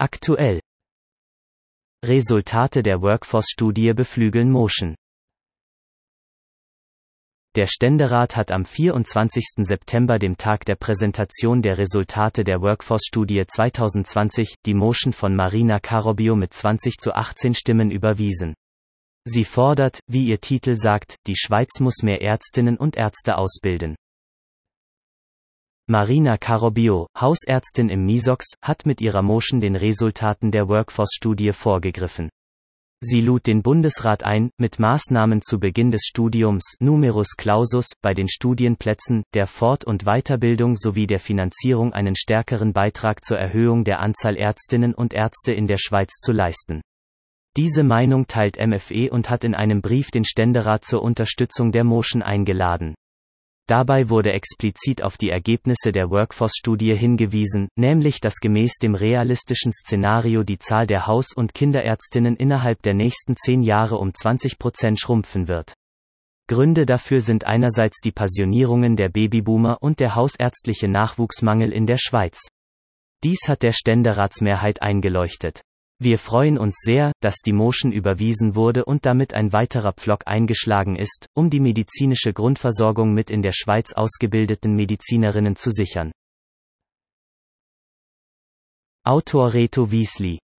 Aktuell. Resultate der Workforce-Studie beflügeln Motion. Der Ständerat hat am 24. September, dem Tag der Präsentation der Resultate der Workforce-Studie 2020, die Motion von Marina Carobio mit 20:18 Stimmen überwiesen. Sie fordert, wie ihr Titel sagt, die Schweiz muss mehr Ärztinnen und Ärzte ausbilden. Marina Carobio, Hausärztin im MISOX, hat mit ihrer Motion den Resultaten der Workforce-Studie vorgegriffen. Sie lud den Bundesrat ein, mit Maßnahmen zu Beginn des Studiums Numerus Clausus bei den Studienplätzen, der Fort- und Weiterbildung sowie der Finanzierung einen stärkeren Beitrag zur Erhöhung der Anzahl Ärztinnen und Ärzte in der Schweiz zu leisten. Diese Meinung teilt MFE und hat in einem Brief den Ständerat zur Unterstützung der Motion eingeladen. Dabei wurde explizit auf die Ergebnisse der Workforce-Studie hingewiesen, nämlich dass gemäß dem realistischen Szenario die Zahl der Haus- und Kinderärztinnen innerhalb der nächsten 10 Jahre um 20% schrumpfen wird. Gründe dafür sind einerseits die Pensionierungen der Babyboomer und der hausärztliche Nachwuchsmangel in der Schweiz. Dies hat der Ständeratsmehrheit eingeleuchtet. Wir freuen uns sehr, dass die Motion überwiesen wurde und damit ein weiterer Pflock eingeschlagen ist, um die medizinische Grundversorgung mit in der Schweiz ausgebildeten Medizinerinnen zu sichern. Autor Reto Wiesli.